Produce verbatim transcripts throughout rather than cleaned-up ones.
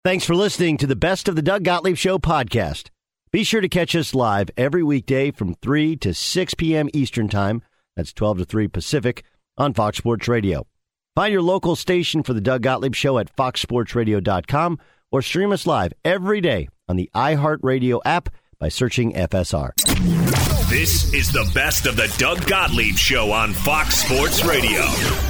Thanks for listening to the Best of the Doug Gottlieb Show podcast. Be sure to catch us live every weekday from three to six p.m. Eastern Time. That's twelve to three Pacific on Fox Sports Radio. Find your local station for the Doug Gottlieb Show at fox sports radio dot com or stream us live every day on the iHeartRadio app by searching F S R. This is the Best of the Doug Gottlieb Show on Fox Sports Radio.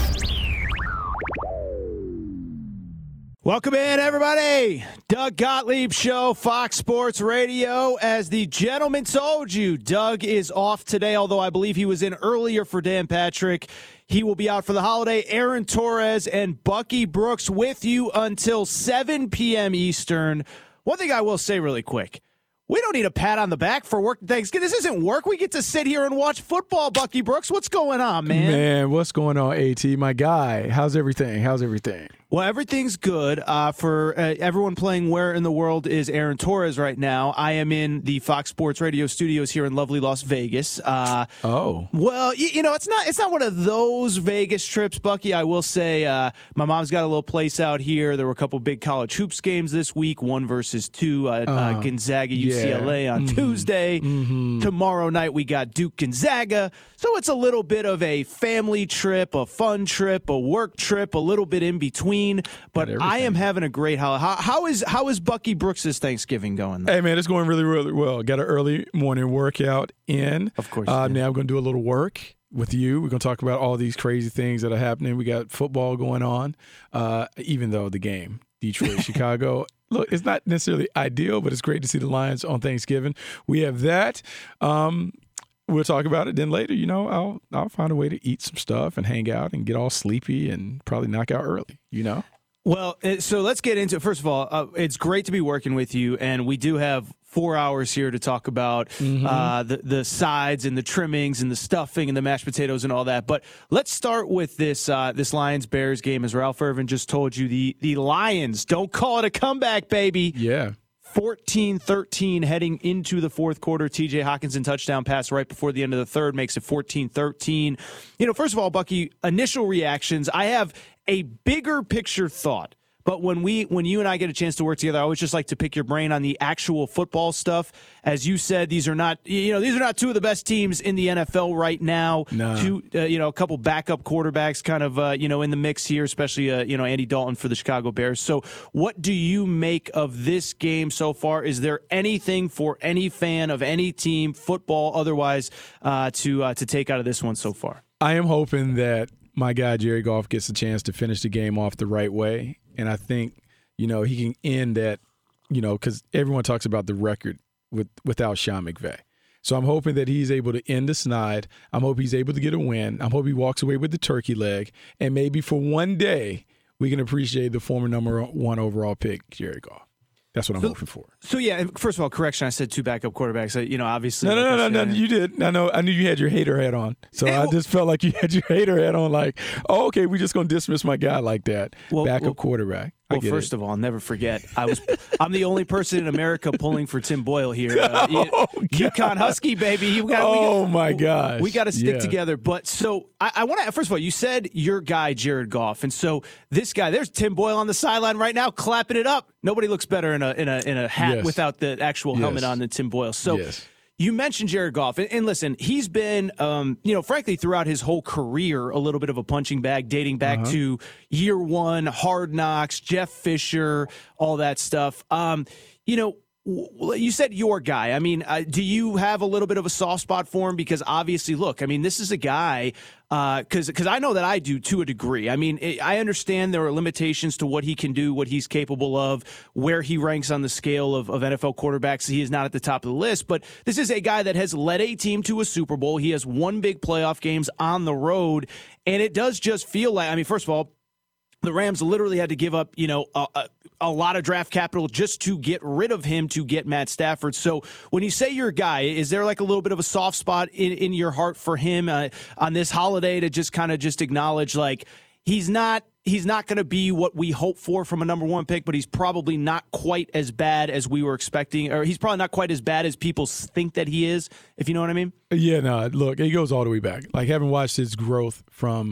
Welcome in, everybody. Doug Gottlieb Show, Fox Sports Radio. As the gentleman told you, Doug is off today, although I believe he was in earlier for Dan Patrick. He will be out for the holiday. Aaron Torres and Bucky Brooks with you until seven p.m. Eastern. One thing I will say really quick. We don't need a pat on the back for work Thanksgiving. This isn't work. We get to sit here and watch football, Bucky Brooks. What's going on, man? Man, what's going on, AT? My guy. How's everything? How's everything? Well, everything's good. Uh, for uh, everyone playing Where in the World is Aaron Torres right now. I am in the Fox Sports Radio studios here in lovely Las Vegas. Uh, oh. Well, you, you know, it's not it's not one of those Vegas trips, Bucky. I will say uh, my mom's got a little place out here. There were a couple big college hoops games this week, one versus two, uh, uh, uh, Gonzaga, U C L A yeah. on mm-hmm. Tuesday. Mm-hmm. Tomorrow night we got Duke Gonzaga. So it's a little bit of a family trip, a fun trip, a work trip, a little bit in between. But I am having a great holiday. How, how is how is Bucky Brooks' Thanksgiving going, though? Hey, man, it's going really, really well. Got an early morning workout in. Of course. Uh, now I'm going to do a little work with you. We're going to talk about all these crazy things that are happening. We got football going on, uh, even though the game, Detroit, Chicago. Look, it's not necessarily ideal, but it's great to see the Lions on Thanksgiving. We have that. Um, we'll talk about it. Then later, you know, I'll I'll find a way to eat some stuff and hang out and get all sleepy and probably knock out early, you know? Well, so let's get into it. First of all, uh, it's great to be working with you, and we do have four hours here to talk about mm-hmm. uh, the, the sides and the trimmings and the stuffing and the mashed potatoes and all that. But let's start with this uh, this Lions-Bears game. As Ralph Irvin just told you, the, the Lions, don't call it a comeback, baby. Yeah. fourteen thirteen heading into the fourth quarter. T J Hockenson touchdown pass right before the end of the third makes it fourteen thirteen. You know, first of all, Bucky, initial reactions. I have a bigger picture thought, but when we, when you and I get a chance to work together, I always just like to pick your brain on the actual football stuff. As you said, these are not, you know, these are not two of the best teams in the N F L right now. No. Two, uh, you know, a couple backup quarterbacks kind of, uh, you know, in the mix here, especially, uh, you know, Andy Dalton for the Chicago Bears. So what do you make of this game so far? Is there anything for any fan of any team, football, otherwise, uh, to uh, to take out of this one so far? I am hoping that my guy Jared Goff gets a chance to finish the game off the right way. And I think, you know, he can end that, you know, because everyone talks about the record with without Sean McVay. So I'm hoping that he's able to end the snide. I'm hoping he's able to get a win. I'm hoping he walks away with the turkey leg. And maybe for one day, we can appreciate the former number one overall pick, Jared Goff. That's what I'm so, hoping for. So, yeah, first of all, correction, I said two backup quarterbacks. You know, obviously. No, no, like no, said, no, no, you did. I know. I knew you had your hater hat on. So I just felt like you had your hater hat on like, oh, okay, we're just going to dismiss my guy like that. Well, backup well, quarterback. Well, first it. of all, I'll never forget. I was, I'm the only person in America pulling for Tim Boyle here. Uh, oh, UConn Husky, baby. You got, oh, we got, my gosh. We got to stick yeah. together. But so I, I want to, first of all, you said your guy, Jared Goff. And so this guy, there's Tim Boyle on the sideline right now, clapping it up. Nobody looks better in a in a, in a hat yes. without the actual yes. helmet on than Tim Boyle. So yes. you mentioned Jared Goff. And, and listen, he's been, um, you know, frankly, throughout his whole career, a little bit of a punching bag, dating back uh-huh. to year one, Hard Knocks, Jeff Fisher, all that stuff. Um, you know, you said your guy. I mean, uh, do you have a little bit of a soft spot for him? Because obviously, look, I mean, this is a guy, because uh, because I know that I do to a degree. I mean, it, I understand there are limitations to what he can do, what he's capable of, where he ranks on the scale of, of N F L quarterbacks. He is not at the top of the list, but this is a guy that has led a team to a Super Bowl. He has won big playoff games on the road, and it does just feel like, I mean, first of all, the Rams literally had to give up, you know, a, a, a lot of draft capital just to get rid of him to get Matt Stafford. So when you say you're a guy, is there like a little bit of a soft spot in, in your heart for him uh, on this holiday to just kind of just acknowledge like he's not he's not going to be what we hope for from a number one pick, but he's probably not quite as bad as we were expecting, or he's probably not quite as bad as people think that he is, if you know what I mean? Yeah, no, look, he goes all the way back. Like having watched his growth from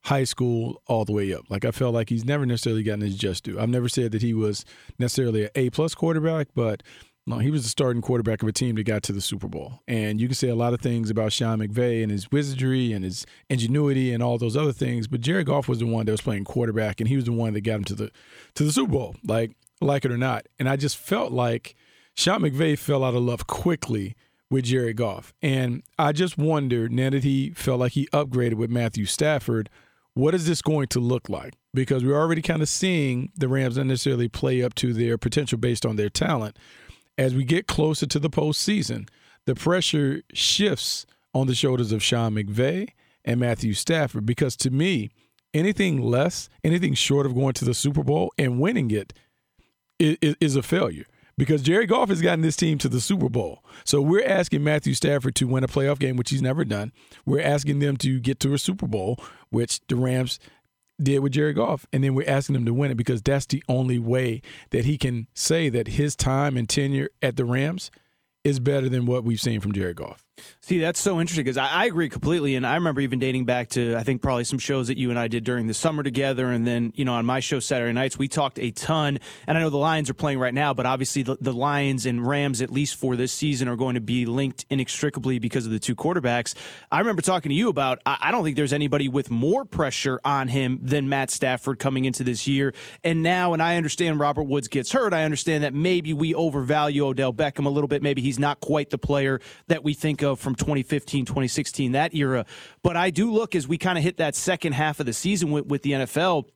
high school all the way up. Like, I felt like he's never necessarily gotten his just due. I've never said that he was necessarily an A-plus quarterback, but no, he was the starting quarterback of a team that got to the Super Bowl. And you can say a lot of things about Sean McVay and his wizardry and his ingenuity and all those other things, but Jared Goff was the one that was playing quarterback, and he was the one that got him to the to the Super Bowl, like like it or not. And I just felt like Sean McVay fell out of love quickly with Jared Goff. And I just wonder, now that he felt like he upgraded with Matthew Stafford, what is this going to look like? Because we're already kind of seeing the Rams not necessarily play up to their potential based on their talent. As we get closer to the postseason, the pressure shifts on the shoulders of Sean McVay and Matthew Stafford, because to me, anything less, anything short of going to the Super Bowl and winning it is, is a failure. Because Jared Goff has gotten this team to the Super Bowl. So we're asking Matthew Stafford to win a playoff game, which he's never done. We're asking them to get to a Super Bowl, which the Rams did with Jared Goff, and then we're asking him to win it because that's the only way that he can say that his time and tenure at the Rams is better than what we've seen from Jared Goff. See, that's so interesting because I, I agree completely, and I remember even dating back to, I think, probably some shows that you and I did during the summer together, and then, you know, on my show Saturday nights, we talked a ton, and I know the Lions are playing right now, but obviously the, the Lions and Rams, at least for this season, are going to be linked inextricably because of the two quarterbacks. I remember talking to you about, I, I don't think there's anybody with more pressure on him than Matt Stafford coming into this year, and now, and I understand Robert Woods gets hurt, I understand that maybe we overvalue Odell Beckham a little bit, maybe he's not quite the player that we think of from twenty fifteen, twenty sixteen, that era. But I do look as we kind of hit that second half of the season with, with the N F L,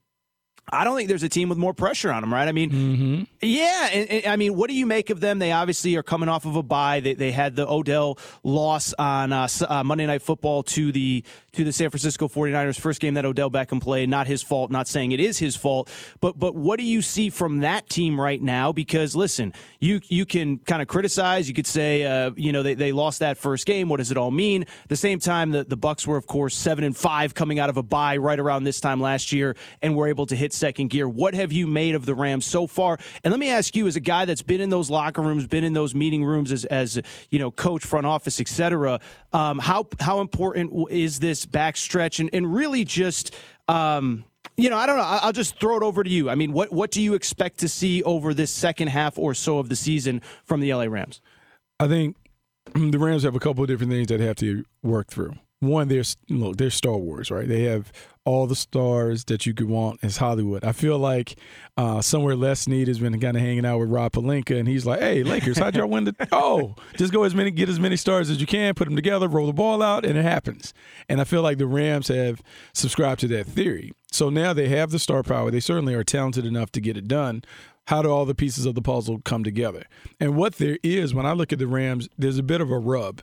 I don't think there's a team with more pressure on them, right? I mean, mm-hmm. yeah, and, and, I mean, what do you make of them? They obviously are coming off of a bye. They, they had the Odell loss on uh, uh, Monday Night Football to the to the San Francisco forty-niners, first game that Odell Beckham played. Not his fault, not saying it is his fault, but but what do you see from that team right now? Because, listen, you you can kind of criticize. You could say, uh, you know, they, they lost that first game. What does it all mean? At the same time, the, the Bucs were, of course, seven and five coming out of a bye right around this time last year, and were able to hit second gear. What have you made of the Rams so far? And let me ask you, as a guy that's been in those locker rooms, been in those meeting rooms as, as you know, coach, front office, et cetera, um, how, how important is this backstretch? And, and really just, um, you know, I don't know. I'll just throw it over to you. I mean, what, what do you expect to see over this second half or so of the season from the L A Rams? I think the Rams have a couple of different things that have to work through. One, they're, look, they're Star Wars, right? They have all the stars that you could want as Hollywood. I feel like uh, somewhere Les Snead has been kind of hanging out with Rob Pelinka, and he's like, hey, Lakers, how'd y'all win the – oh, just go as many, get as many stars as you can, put them together, roll the ball out, and it happens. And I feel like the Rams have subscribed to that theory. So now they have the star power. They certainly are talented enough to get it done. How do all the pieces of the puzzle come together? And what there is, when I look at the Rams, there's a bit of a rub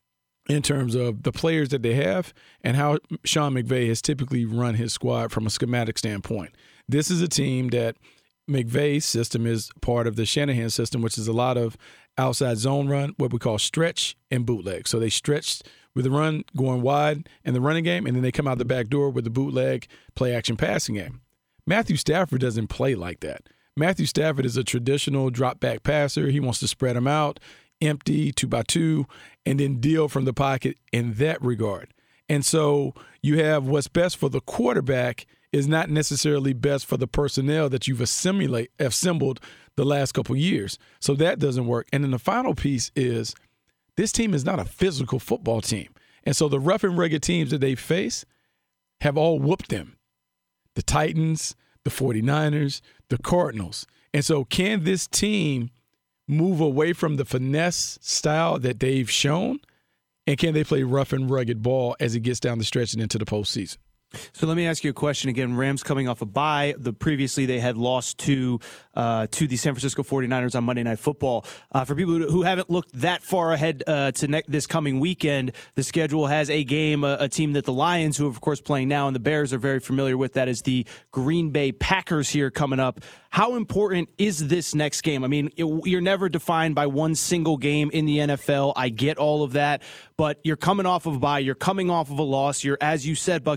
in terms of the players that they have and how Sean McVay has typically run his squad from a schematic standpoint. This is a team that McVay's system is part of the Shanahan system, which is a lot of outside zone run, what we call stretch and bootleg. So they stretch with the run going wide in the running game, and then they come out the back door with the bootleg play action passing game. Matthew Stafford doesn't play like that. Matthew Stafford is a traditional drop back passer. He wants to spread them out, empty, two by two, and then deal from the pocket in that regard. And so you have what's best for the quarterback is not necessarily best for the personnel that you've assimilate, assembled the last couple of years. So that doesn't work. And then the final piece is this team is not a physical football team. And so the rough and rugged teams that they face have all whooped them. The Titans, the forty-niners, the Cardinals. And so can this team move away from the finesse style that they've shown, and can they play rough and rugged ball as it gets down the stretch and into the postseason? So let me ask you a question again. Rams coming off a bye. The previously they had lost to uh, to the San Francisco forty-niners on Monday Night Football. Uh, for people who haven't looked that far ahead uh, to ne- this coming weekend, the schedule has a game, a, a team that the Lions, who are of course playing now, and the Bears are very familiar with. That is the Green Bay Packers here coming up. How important is this next game? I mean, it, you're never defined by one single game in the N F L. I get all of that, but you're coming off of a bye. You're coming off of a loss. You're, as you said, Bucky, assimilating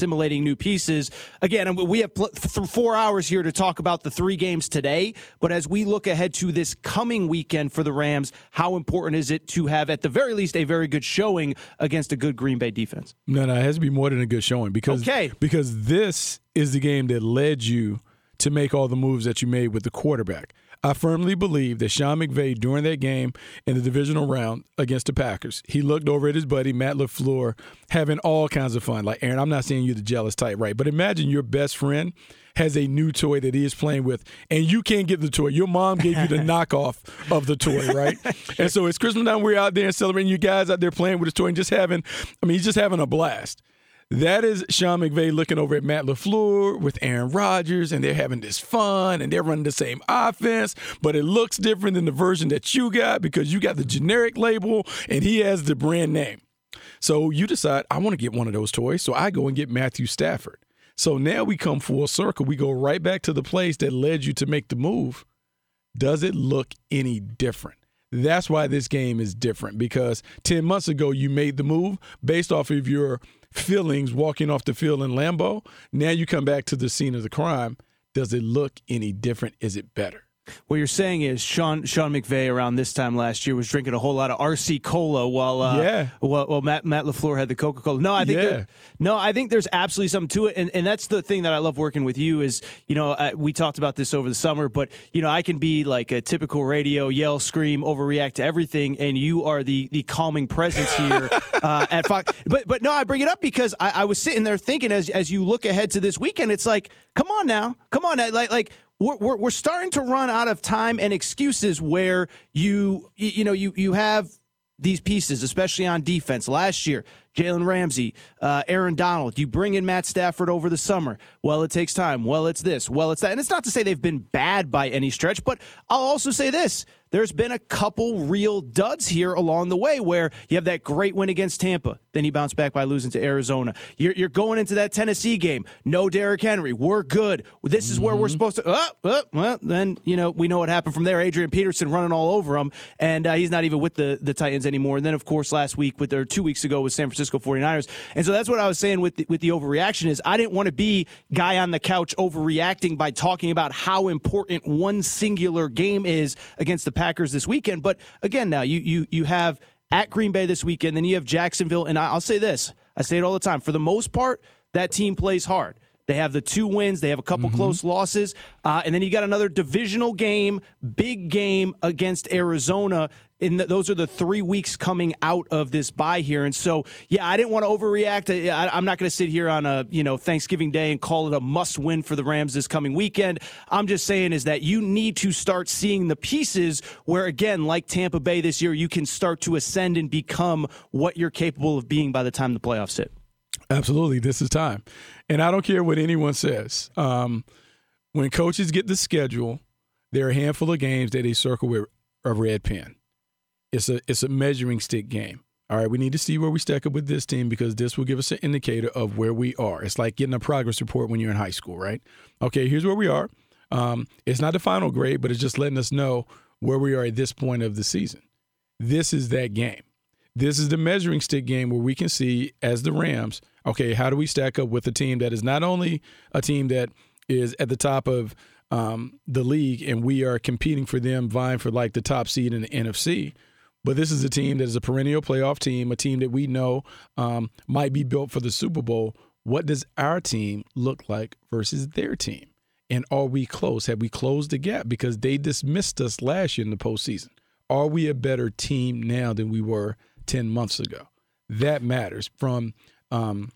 assimilating new pieces. Again, we have pl- th- four hours here to talk about the three games today, but as we look ahead to this coming weekend for the Rams, how important is it to have, at the very least, a very good showing against a good Green Bay defense? No, no, it has to be more than a good showing because, okay. because this is the game that led you to make all the moves that you made with the quarterback. I firmly believe that Sean McVay, during that game in the divisional round against the Packers, he looked over at his buddy, Matt LaFleur, having all kinds of fun. Like, Aaron, I'm not saying you're the jealous type, right? But imagine your best friend has a new toy that he is playing with, and you can't get the toy. Your mom gave you the knockoff of the toy, right? And so it's Christmas time. We're out there and celebrating. You guys out there playing with his toy and just having, I mean, he's just having a blast. That is Sean McVay looking over at Matt LaFleur with Aaron Rodgers, and they're having this fun, and they're running the same offense, but it looks different than the version that you got because you got the generic label, and he has the brand name. So you decide, I want to get one of those toys, so I go and get Matthew Stafford. So now we come full circle. We go right back to the place that led you to make the move. Does it look any different? That's why this game is different, because ten months ago you made the move based off of your feelings walking off the field in Lambeau. Now you come back to the scene of the crime. Does it look any different? Is it better? What you're saying is Sean Sean McVay around this time last year was drinking a whole lot of R C Cola while uh, yeah. while, while Matt Matt LaFleur had the Coca-Cola. No, I think yeah. there, no, I think there's absolutely something to it, and and that's the thing that I love working with you is, you know, uh, we talked about this over the summer, but you know, I can be like a typical radio, yell, scream, overreact to everything, and you are the the calming presence here uh, at Fox. But but no, I bring it up because I, I was sitting there thinking as as you look ahead to this weekend, it's like, come on now, come on, like like. We're, we're we're starting to run out of time and excuses where you you know you you have these pieces, especially on defense. Last year, Jalen Ramsey, uh, Aaron Donald. You bring in Matt Stafford over the summer. Well, it takes time. Well, it's this. Well, it's that. And it's not to say they've been bad by any stretch, but I'll also say this. There's been a couple real duds here along the way where you have that great win against Tampa. Then you bounce back by losing to Arizona. You're, you're going into that Tennessee game. No Derrick Henry. We're good. This is mm-hmm. where we're supposed to. Oh, oh, well, then, you know, we know what happened from there. Adrian Peterson running all over him, and uh, he's not even with the, the Titans anymore. And then, of course, last week, with or two weeks ago, with San Francisco forty-niners. And so that's what I was saying with the, with the overreaction is I didn't want to be guy on the couch overreacting by talking about how important one singular game is against the Packers this weekend. But again, now you you you have at Green Bay this weekend, then you have Jacksonville, and I'll say this, I say it all the time, for the most part, that team plays hard. They have the two wins. They have a couple mm-hmm. close losses. Uh, and then you got another divisional game, big game against Arizona. And th- those are the three weeks coming out of this bye here. And so, yeah, I didn't want to overreact. I, I'm not going to sit here on a, you know, Thanksgiving Day and call it a must win for the Rams this coming weekend. I'm just saying is that you need to start seeing the pieces where, again, like Tampa Bay this year, you can start to ascend and become what you're capable of being by the time the playoffs hit. Absolutely. This is time. And I don't care what anyone says. Um, when coaches get the schedule, there are a handful of games that they circle with a red pen. It's a it's a measuring stick game. All right, we need to see where we stack up with this team because this will give us an indicator of where we are. It's like getting a progress report when you're in high school, right? Okay, here's where we are. Um, it's not the final grade, but it's just letting us know where we are at this point of the season. This is that game. This is the measuring stick game where we can see, as the Rams, okay, how do we stack up with a team that is not only a team that is at the top of um, the league and we are competing for them, vying for like the top seed in the N F C, but this is a team that is a perennial playoff team, a team that we know um, might be built for the Super Bowl. What does our team look like versus their team? And are we close? Have we closed the gap? Because they dismissed us last year in the postseason. Are we a better team now than we were ten months ago? That matters from um,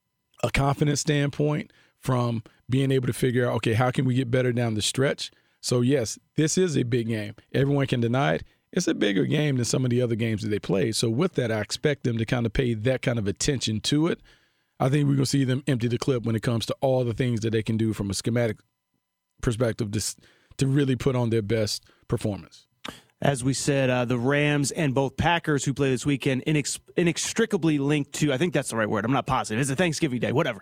a confidence standpoint, from being able to figure out, okay, how can we get better down the stretch? So, yes, this is a big game. Everyone can deny it. It's a bigger game than some of the other games that they played. So, with that, I expect them to kind of pay that kind of attention to it. I think we're going to see them empty the clip when it comes to all the things that they can do from a schematic perspective to, to really put on their best performance. As we said, uh, the Rams and both Packers who play this weekend inex- inextricably linked to, I think that's the right word, I'm not positive, it's a Thanksgiving Day, whatever,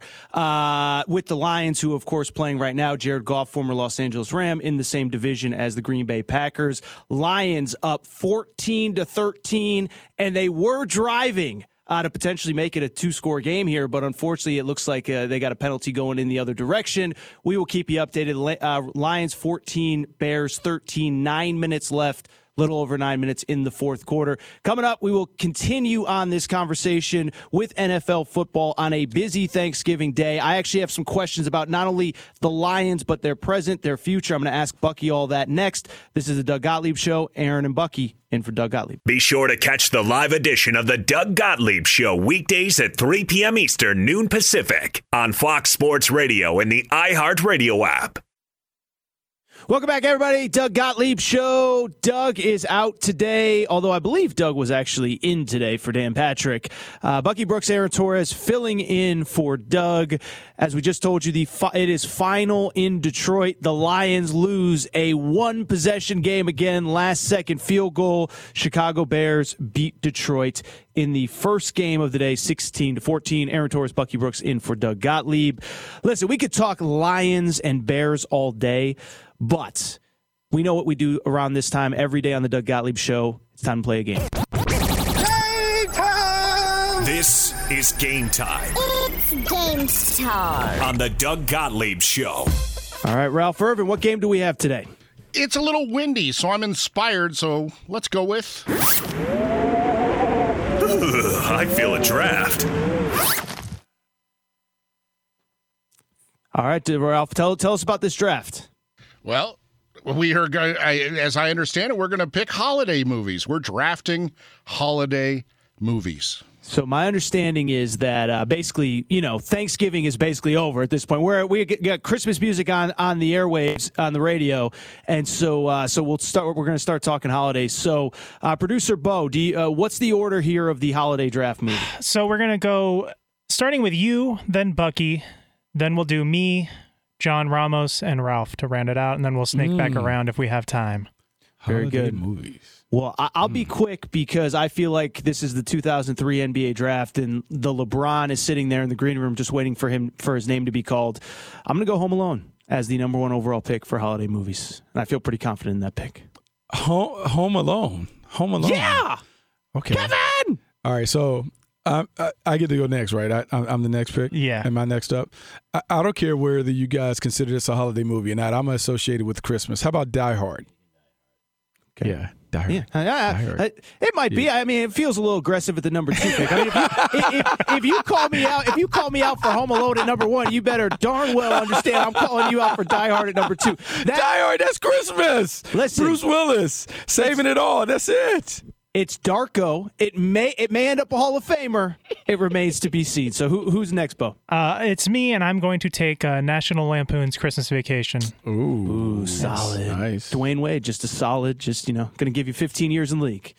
uh, with the Lions who, of course, playing right now, Jared Goff, former Los Angeles Ram, in the same division as the Green Bay Packers. Lions up fourteen to thirteen, and they were driving uh, to potentially make it a two-score game here, but unfortunately it looks like uh, they got a penalty going in the other direction. We will keep you updated. Uh, Lions fourteen, Bears thirteen, nine minutes left. Little over nine minutes in the fourth quarter. Coming up, we will continue on this conversation with N F L football on a busy Thanksgiving day. I actually have some questions about not only the Lions, but their present, their future. I'm going to ask Bucky all that next. This is the Doug Gottlieb Show. Aaron and Bucky in for Doug Gottlieb. Be sure to catch the live edition of the Doug Gottlieb Show weekdays at three p.m. Eastern, noon Pacific on Fox Sports Radio and the iHeartRadio app. Welcome back, everybody. Doug Gottlieb Show. Doug is out today, although I believe Doug was actually in today for Dan Patrick. Uh, Bucky Brooks, Aaron Torres filling in for Doug. As we just told you, the fi- it is final in Detroit. The Lions lose a one-possession game again, last-second field goal. Chicago Bears beat Detroit in the first game of the day, sixteen to fourteen. Aaron Torres, Bucky Brooks in for Doug Gottlieb. Listen, we could talk Lions and Bears all day, but we know what we do around this time every day on the Doug Gottlieb Show. It's time to play a game. Game time! This is Game Time. It's game time. On the Doug Gottlieb Show. All right, Ralph Irvin, what game do we have today? It's a little windy, so I'm inspired, so let's go with... I feel a draft. All right, Ralph, tell, tell us about this draft. Well, we are going. As I understand it, we're going to pick holiday movies. We're drafting holiday movies. So my understanding is that uh, basically, you know, Thanksgiving is basically over at this point. We're we got Christmas music on, on the airwaves on the radio, and so uh, so we'll start. We're going to start talking holidays. So, uh, producer Bo, do you, uh, what's the order here of the holiday draft movie? So we're going to go starting with you, then Bucky, then we'll do me, John Ramos, and Ralph to round it out, and then we'll snake mm. back around if we have time. Very holiday good movies. Well, I'll be quick because I feel like this is the two thousand three N B A draft, and the LeBron is sitting there in the green room just waiting for him for his name to be called. I'm going to go Home Alone as the number one overall pick for holiday movies, and I feel pretty confident in that pick. Home, Home Alone. Home Alone. Yeah. Okay. Kevin. All right. So I, I, I get to go next, right? I, I'm the next pick. Yeah. Am I next up? I, I don't care whether you guys consider this a holiday movie or not. I'm associated with Christmas. How about Die Hard? Okay. Yeah. Die Hard. Yeah, I, I, I, it might be. Yeah. I mean, it feels a little aggressive at the number two pick. I mean, if you, if, if you call me out, if you call me out for Home Alone at number one, you better darn well understand I'm calling you out for Die Hard at number two. That, Die Hard, that's Christmas. Listen, Bruce Willis saving it all. That's it. It's Darko. It may it may end up a Hall of Famer. It remains to be seen. So who who's next, Bo? Uh, it's me, and I'm going to take uh, National Lampoon's Christmas Vacation. Ooh, Ooh solid. Nice. Dwayne Wade, just a solid, just, you know, going to give you fifteen years in league.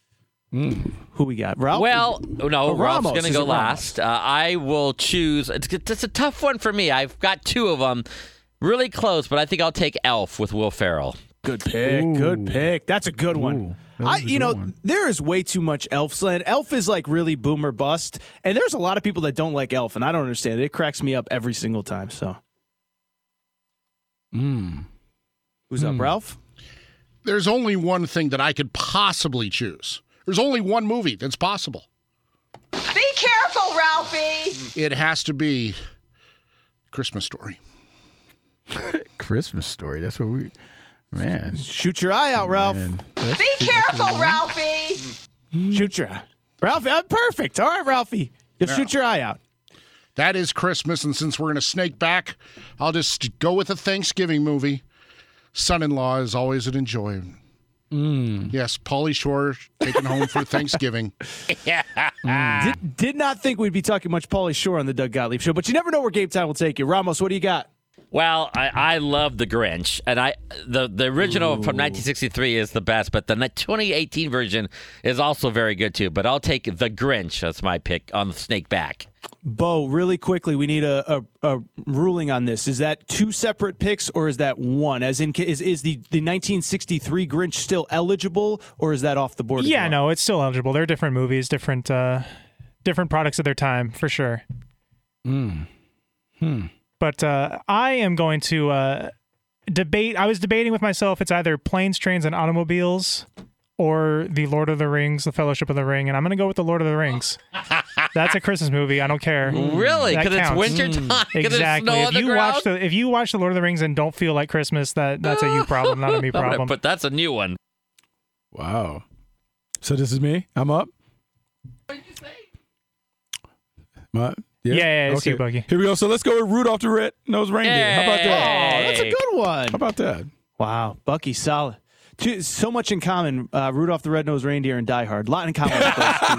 Mm. Who we got? Ralph? Well, no, oh, Ralph's Ramos. going to go last. Uh, I will choose. It's, it's a tough one for me. I've got two of them. Really close, but I think I'll take Elf with Will Ferrell. Good pick. Ooh. Good pick. That's a good one. Ooh. I, you know, one. There is way too much Elf slant. Elf is like really boomer bust, and there's a lot of people that don't like Elf, and I don't understand it. It cracks me up every single time. So, mm. who's mm. up, Ralph? There's only one thing that I could possibly choose. There's only one movie that's possible. Be careful, Ralphie. It has to be Christmas Story. Christmas Story. That's what we. Man. Shoot your eye out, Ralph. Be careful, Ralphie. Shoot your eye. Ralphie, I'm perfect. All right, Ralphie. Just yeah. shoot your eye out. That is Christmas, and since we're going to snake back, I'll just go with a Thanksgiving movie. Son-in-Law is always an enjoyment. Mm. Yes, Pauly Shore taken home for Thanksgiving. yeah. Mm. Did, did not think we'd be talking much Pauly Shore on the Doug Gottlieb Show, but you never know where Game Time will take you. Ramos, what do you got? Well, I, I love The Grinch, and I the the original Ooh. from nineteen sixty-three is the best, but the twenty eighteen version is also very good too. But I'll take The Grinch. That's my pick on the snake back. Bo, really quickly, we need a, a, a ruling on this. Is that two separate picks, or is that one? As in, is is the, the nineteen sixty-three Grinch still eligible, or is that off the board? Yeah, well? no, it's still eligible. They're different movies, different uh, different products of their time, for sure. Hmm. Hmm. But uh, I am going to uh, debate. I was debating with myself. It's either Planes, Trains, and Automobiles or the Lord of the Rings, the Fellowship of the Ring, and I'm going to go with the Lord of the Rings. That's a Christmas movie. I don't care. Really? That Because it's counts. winter time. 'Cause there's Exactly. snow If on the you ground? watch the if you watch the Lord of the Rings and don't feel like Christmas, that that's a you problem, not a me problem. But that's a new one. Wow. So this is me? I'm up? What did you say? My, Yeah, yeah, it's you, Bucky. Here we go. So let's go with Rudolph the Red-Nosed Reindeer. How about that? Oh, that's a good one. How about that? Wow, Bucky, solid. Two, so much in common. Uh, Rudolph the Red-Nosed Reindeer and Die Hard. A lot in common with those two.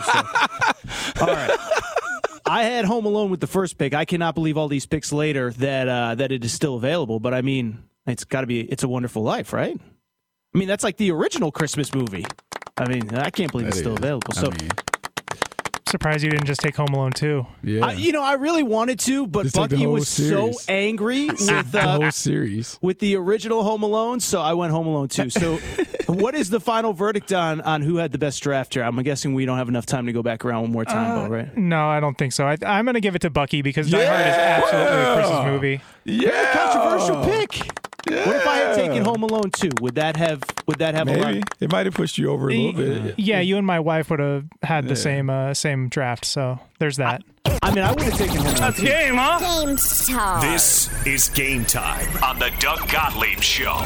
So. All right. I had Home Alone with the first pick. I cannot believe all these picks later that uh, that it is still available. But I mean, it's got to be. It's a Wonderful Life, right? I mean, that's like the original Christmas movie. I mean, I can't believe That it's still is. available. I So. mean, Surprised you didn't just take Home Alone two. yeah. I, you know, I really wanted to, but Just take the Bucky whole was so series. angry with the uh, whole series. with the original Home Alone, so I went Home Alone too. So, what is the final verdict on on who had the best draft here? I'm guessing we don't have enough time to go back around one more time, Uh, Bo, right? No, I don't think so. I, I'm going to give it to Bucky because Die Hard is absolutely a Christmas movie. Yeah. Controversial pick. What if I had taken Home Alone two? Would that have would that have a Maybe. lot? It might have pushed you over a little bit. Yeah, you and my wife would have had the Yeah. same uh, same draft. So there's that. I mean, I would have taken Home Alone two. game, huh? Game Star. This is Game Time on the Doug Gottlieb Show.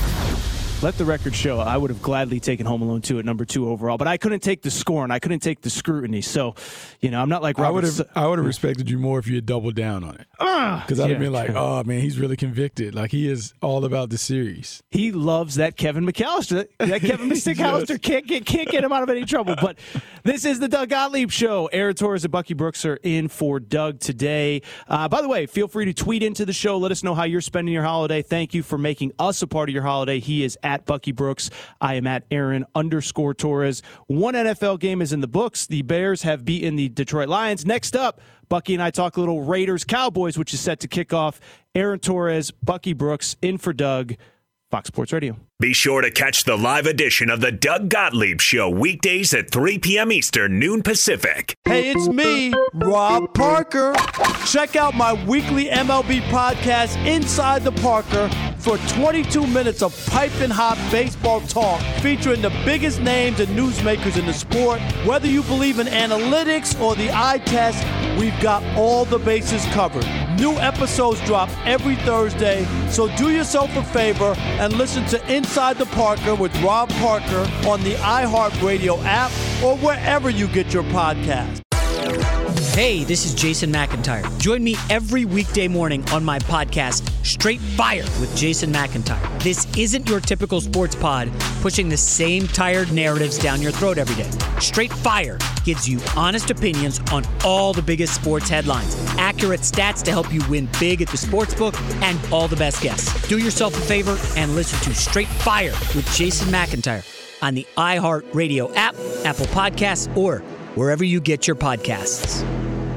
Let the record show I would have gladly taken Home Alone two at number two overall, but I couldn't take the scorn. I couldn't take the scrutiny. So, you know, I'm not like I Robert. would have S- I would have respected you more if you had doubled down on it. Because I'd yeah. have been like, oh, man, he's really convicted. Like, he is all about the series. He loves that Kevin McAllister. That Kevin McAllister can't get can't get him out of any trouble. But this is the Doug Gottlieb Show. Aaron Torres and Bucky Brooks are in for Doug today. Uh, by the way, feel free to tweet into the show. Let us know how you're spending your holiday. Thank you for making us a part of your holiday. He is at Bucky Brooks. I am at Aaron underscore Torres. One N F L game is in the books. The Bears have beaten the Detroit Lions. Next up, Bucky and I talk a little Raiders Cowboys, which is set to kick off. Aaron Torres, Bucky Brooks, in for Doug, Fox Sports Radio. Be sure to catch the live edition of the Doug Gottlieb Show weekdays at three p.m. Eastern, noon Pacific. Hey, it's me, Rob Parker. Check out my weekly M L B podcast, Inside the Parker, for twenty-two minutes of piping hot baseball talk featuring the biggest names and newsmakers in the sport. Whether you believe in analytics or the eye test, we've got all the bases covered. New episodes drop every Thursday, so do yourself a favor and listen to Inside the Parker with Rob Parker on the iHeartRadio app or wherever you get your podcast. Hey, this is Jason McIntyre. Join me every weekday morning on my podcast, Straight Fire with Jason McIntyre. This isn't your typical sports pod pushing the same tired narratives down your throat every day. Straight Fire gives you honest opinions on all the biggest sports headlines, accurate stats to help you win big at the sportsbook, and all the best guests. Do yourself a favor and listen to Straight Fire with Jason McIntyre on the iHeartRadio app, Apple Podcasts, or wherever you get your podcasts.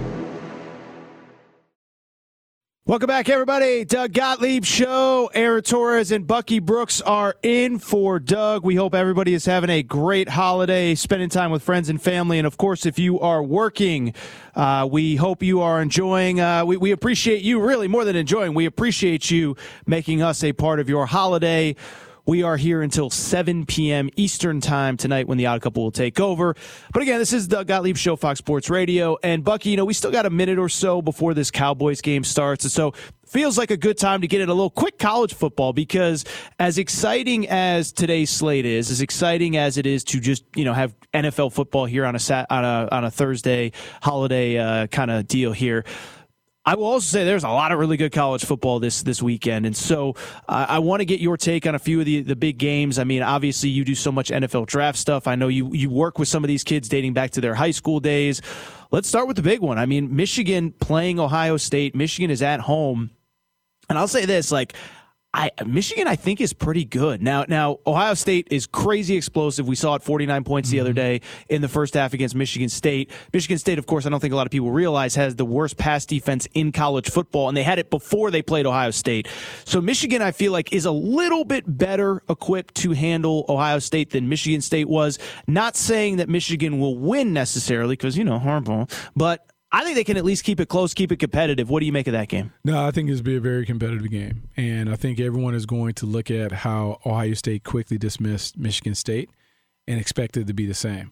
Welcome back, everybody. Doug Gottlieb Show. Aaron Torres and Bucky Brooks are in for Doug. We hope everybody is having a great holiday, spending time with friends and family. And, of course, if you are working, uh, we hope you are enjoying. Uh, we, we appreciate you, really, more than enjoying. We appreciate you making us a part of your holiday. We are here until seven p.m. Eastern time tonight when the Odd Couple will take over. But again, this is the Gottlieb Show, Fox Sports Radio. And Bucky, you know, we still got a minute or so before this Cowboys game starts. And so feels like a good time to get in a little quick college football, because as exciting as today's slate is, as exciting as it is to just, you know, have N F L football here on a sat, on a on a Thursday holiday uh, kind of deal here, I will also say there's a lot of really good college football this this weekend. And so uh, I want to get your take on a few of the, the big games. I mean, obviously you do so much N F L draft stuff. I know you, you work with some of these kids dating back to their high school days. Let's start with the big one. I mean, Michigan playing Ohio State. Michigan is at home. And I'll say this, like, I, Michigan, I think, is pretty good. Now, now Ohio State is crazy explosive. We saw it forty-nine points the other day in the first half against Michigan State. Michigan State, of course, I don't think a lot of people realize, has the worst pass defense in college football, and they had it before they played Ohio State. So Michigan, I feel like, is a little bit better equipped to handle Ohio State than Michigan State was. Not saying that Michigan will win necessarily, because, you know, Harbaugh, but I think they can at least keep it close, keep it competitive. What do you make of that game? No, I think it's be a very competitive game. And I think everyone is going to look at how Ohio State quickly dismissed Michigan State. and expect it to be the same.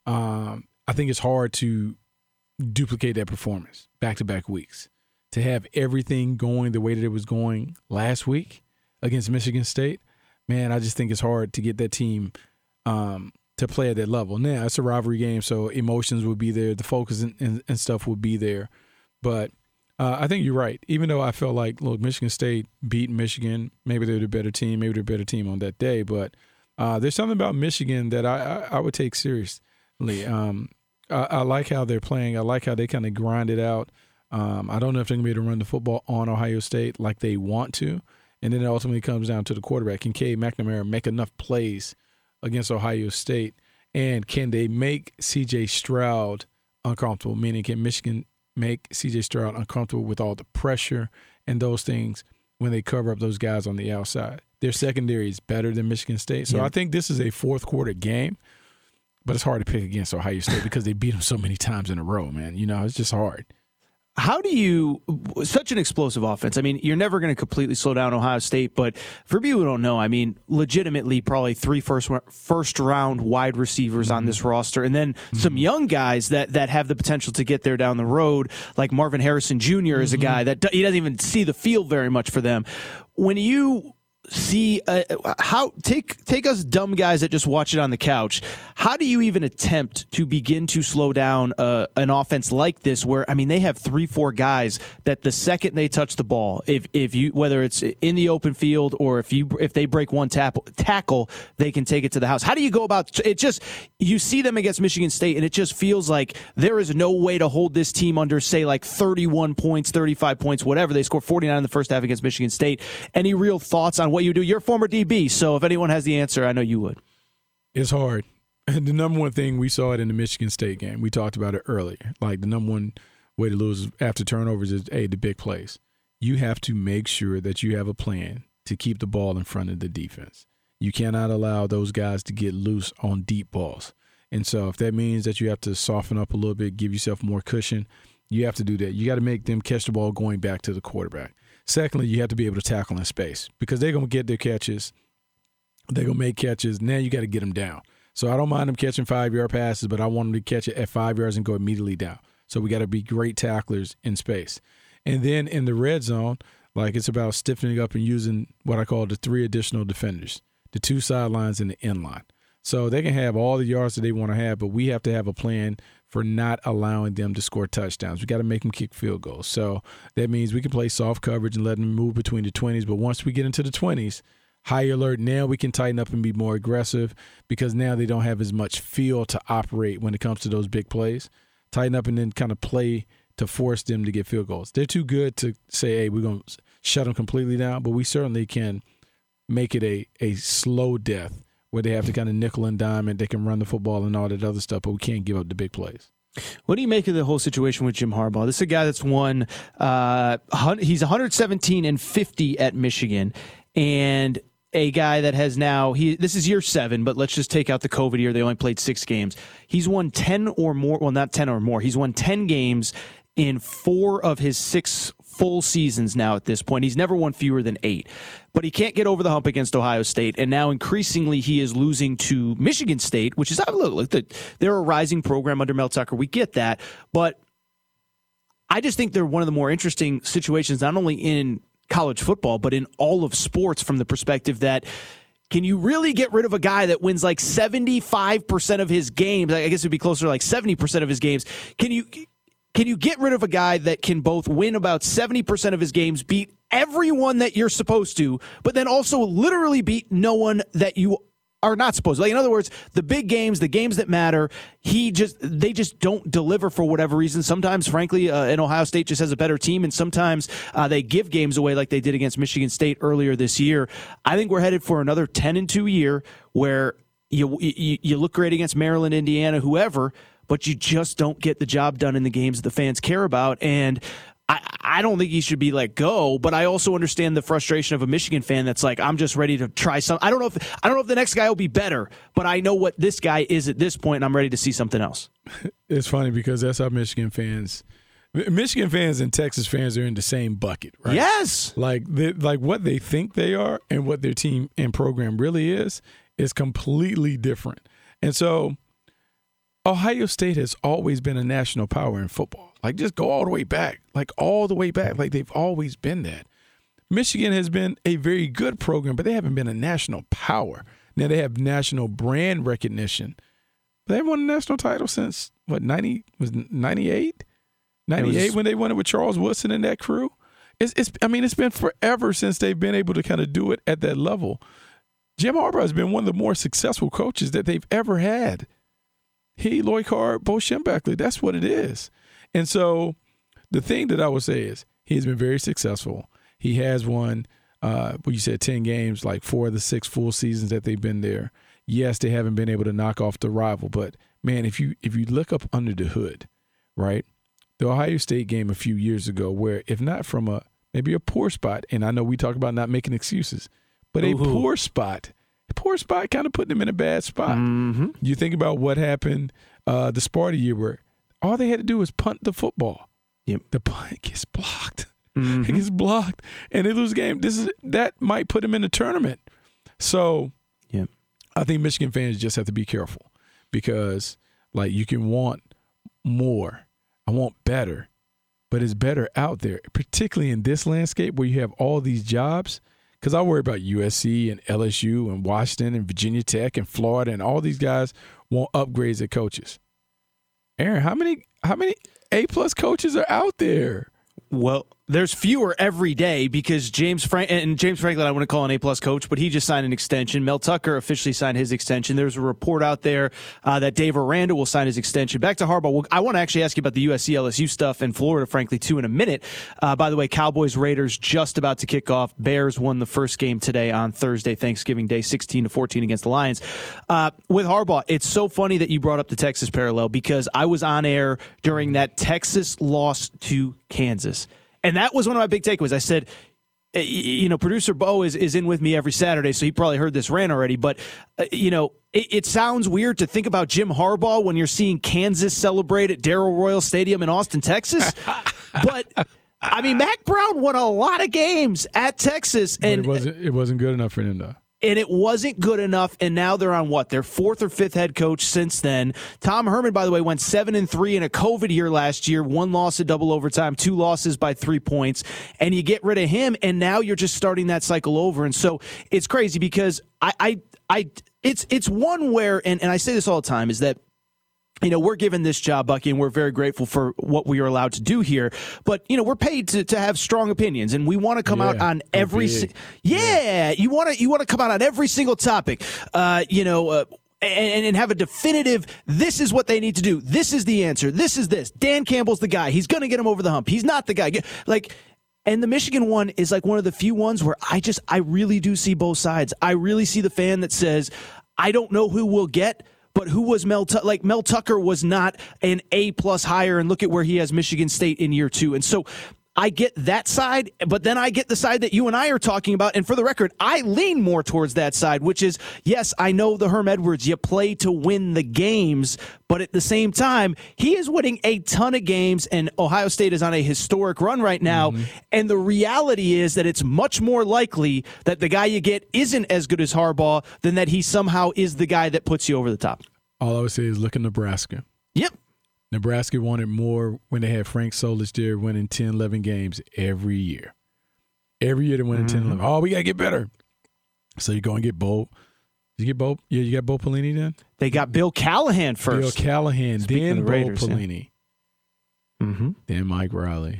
Um, I think it's hard to duplicate that performance back-to-back weeks. To have everything going the way that it was going last week against Michigan State, man, I just think it's hard to get that team um, to play at that level. Now, it's a rivalry game, so emotions will be there. The focus and, and, and stuff will be there. But uh, I think you're right. Even though I felt like, look, Michigan State beat Michigan. Maybe they're the better team. Maybe they're a better team on that day. But uh, there's something about Michigan that I, I, I would take seriously. Um, I, I like how they're playing. I like how they kind of grind it out. Um, I don't know if they're going to be able to run the football on Ohio State like they want to. And then it ultimately comes down to the quarterback. Can Cade McNamara make enough plays against Ohio State? And can they make C J Stroud uncomfortable? Meaning, can Michigan make C J Stroud uncomfortable with all the pressure and those things when they cover up those guys on the outside? Their secondary is better than Michigan State. So yeah. I think this is a fourth quarter game. But it's hard to pick against Ohio State because they beat them so many times in a row, man. You know, it's just hard. How do you – such an explosive offense. I mean, you're never going to completely slow down Ohio State, but for people who don't know, I mean, legitimately probably three first, first round wide receivers on this roster, and then mm-hmm. some young guys that, that have the potential to get there down the road, like Marvin Harrison Junior is mm-hmm. a guy that he doesn't even see the field very much for them. When you – see uh, how take take us dumb guys that just watch it on the couch, how do you even attempt to begin to slow down uh, an offense like this where, I mean, they have three four guys that the second they touch the ball, if if you whether it's in the open field or if you if they break one tap, tackle they can take it to the house. How do you go about it? Just you see them against Michigan State and it just feels like there is no way to hold this team under, say, like thirty-one points, thirty-five points, whatever. They scored forty-nine in the first half against Michigan State. Any real thoughts on what you do? You're a former D B, so if anyone has the answer, I know you would. It's hard. And the number one thing, we saw it in the Michigan State game. We talked about it earlier. Like, the number one way to lose after turnovers is, hey, the big plays. You have to make sure that you have a plan to keep the ball in front of the defense. You cannot allow those guys to get loose on deep balls. And so if that means that you have to soften up a little bit, give yourself more cushion, you have to do that. You got to make them catch the ball going back to the quarterback. Secondly, you have to be able to tackle in space because they're going to get their catches. They're going to make catches. Now you got to get them down. So I don't mind them catching five-yard passes, but I want them to catch it at five yards and go immediately down. So we got to be great tacklers in space. And then in the red zone, like it's about stiffening up and using what I call the three additional defenders, the two sidelines and the end line. So they can have all the yards that they want to have, but we have to have a plan for not allowing them to score touchdowns. We got to make them kick field goals. So that means we can play soft coverage and let them move between the twenties. But once we get into the twenties, high alert, now we can tighten up and be more aggressive because now they don't have as much feel to operate when it comes to those big plays. Tighten up and then kind of play to force them to get field goals. They're too good to say, hey, we're going to shut them completely down, but we certainly can make it a, a slow death where they have to kind of nickel and dime and they can run the football and all that other stuff, but we can't give up the big plays. What do you make of the whole situation with Jim Harbaugh? This is a guy that's won, uh, he's one seventeen and fifty at Michigan, and a guy that has now, he this is year seven, but let's just take out the COVID year. They only played six games. He's won ten or more, well, not ten or more. He's won ten games in four of his six full seasons now at this point. He's never won fewer than eight. But he can't get over the hump against Ohio State, and now increasingly he is losing to Michigan State, which is, look, look they're a rising program under Mel Tucker. We get that, but I just think they're one of the more interesting situations, not only in college football, but in all of sports from the perspective that can you really get rid of a guy that wins like seventy-five percent of his games? I guess it would be closer to like seventy percent of his games. Can you can you get rid of a guy that can both win about seventy percent of his games, beat everyone that you're supposed to, but then also literally beat no one that you are not supposed to? Like, in other words, the big games, the games that matter, he just they just don't deliver for whatever reason. Sometimes, frankly, uh, and Ohio State just has a better team, and sometimes uh, they give games away like they did against Michigan State earlier this year. I think we're headed for another ten and two year where you you, you look great against Maryland, Indiana, whoever, but you just don't get the job done in the games that the fans care about. And I, I don't think he should be let go, but I also understand the frustration of a Michigan fan that's like, I'm just ready to try some. I don't know if I don't know if the next guy will be better, but I know what this guy is at this point, and I'm ready to see something else. It's funny because that's how Michigan fans, Michigan fans and Texas fans are in the same bucket, right? Yes. Like like what they think they are and what their team and program really is is completely different. And so Ohio State has always been a national power in football. Like, just go all the way back, like all the way back. Like, they've always been that. Michigan has been a very good program, but they haven't been a national power. Now they have national brand recognition. They haven't won a national title since, what, ninety was ninety-eight? ninety-eight was, when they won it with Charles Woodson and that crew. It's, it's, I mean, it's been forever since they've been able to kind of do it at that level. Jim Harbaugh has been one of the more successful coaches that they've ever had. He, Lloyd Carr, Bo Schembechler, that's what it is. And so the thing that I would say is he's been very successful. He has won, uh, what you said, ten games, like four of the six full seasons that they've been there. Yes, they haven't been able to knock off the rival, but, man, if you if you look up under the hood, right, the Ohio State game a few years ago where if not from a maybe a poor spot, and I know we talk about not making excuses, but a Ooh. poor spot, a poor spot kind of putting them in a bad spot. Mm-hmm. You think about what happened uh, the Sparta year where all they had to do was punt the football. Yep. The punt gets blocked. Mm-hmm. It gets blocked, and they lose the game. This is that might put them in the tournament. So, yep. I think Michigan fans just have to be careful because, like, you can want more. I want better, but it's better out there, particularly in this landscape where you have all these jobs. Because I worry about U S C and L S U and Washington and Virginia Tech and Florida, and all these guys want upgrades at coaches. Aaron, how many how many A-plus coaches are out there? Well, there's fewer every day because James Frank and James Franklin, I want to call an A-plus coach, but he just signed an extension. Mel Tucker officially signed his extension. There's a report out there uh, that Dave Aranda will sign his extension. Back to Harbaugh. Well, I want to actually ask you about the U S C L S U stuff and Florida, frankly, too, in a minute. Uh, by the way, Cowboys Raiders just about to kick off. Bears won the first game today on Thursday, Thanksgiving Day, sixteen to fourteen against the Lions. Uh, with Harbaugh, it's so funny that you brought up the Texas parallel because I was on air during that Texas loss to Kansas. And that was one of my big takeaways. I said, you know, producer Bo is, is in with me every Saturday, so he probably heard this rant already. But, uh, you know, it, it sounds weird to think about Jim Harbaugh when you're seeing Kansas celebrate at Darrell Royal Stadium in Austin, Texas. But, I mean, Mac Brown won a lot of games at Texas. And but it wasn't, it wasn't good enough for him, though. And it wasn't good enough, and now they're on what? Their fourth or fifth head coach since then. Tom Herman, by the way, went seven and three in a COVID year last year. One loss at double overtime, two losses by three points. And you get rid of him, and now you're just starting that cycle over. And so it's crazy because I, I, I it's it's one where, and, and I say this all the time, is that, you know, we're given this job, Bucky, and we're very grateful for what we are allowed to do here. But, you know, we're paid to, to have strong opinions, and we want to come yeah, out on every si- yeah, yeah, you want to you want to come out on every single topic. Uh, you know, uh, and, and have a definitive, this is what they need to do. This is the answer. This is this. Dan Campbell's the guy. He's going to get him over the hump. He's not the guy. Like, and the Michigan one is like one of the few ones where I just, I really do see both sides. I really see the fan that says, I don't know who we'll get, but who was Mel Tucker? Like, Mel Tucker was not an A-plus hire, and look at where he has Michigan State in year two. And so I get that side, but then I get the side that you and I are talking about. And for the record, I lean more towards that side, which is, yes, I know the Herm Edwards, you play to win the games, but at the same time, he is winning a ton of games, and Ohio State is on a historic run right now. Mm-hmm. And the reality is that it's much more likely that the guy you get isn't as good as Harbaugh than that he somehow is the guy that puts you over the top. All I would say is look at Nebraska. Yep. Nebraska wanted more when they had Frank Solich there winning ten, eleven games every year. Every year they win mm-hmm. ten, eleven. Oh, we got to get better. So you go and get Bo. You get Bo? Yeah, you got Bo Pelini then? They got Bill Callahan first. Bill Callahan, Speaking then the Bo Raiders, Pelini. Yeah. Mm-hmm. Then Mike Riley.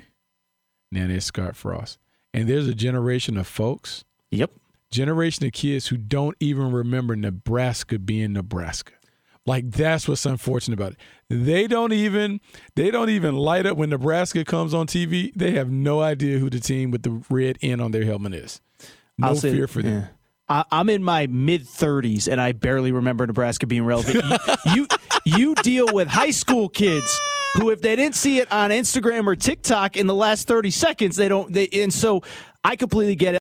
Now there's Scott Frost. And there's a generation of folks. Yep. Generation of kids who don't even remember Nebraska being Nebraska. Like, that's what's unfortunate about it. They don't even they don't even light up when Nebraska comes on T V. They have no idea who the team with the red N on their helmet is. No I'll fear say, for them. Yeah. I, I'm in my mid-thirties, and I barely remember Nebraska being relevant. you, you you deal with high school kids who, if they didn't see it on Instagram or TikTok in the last thirty seconds, they don't. They, and so I completely get it.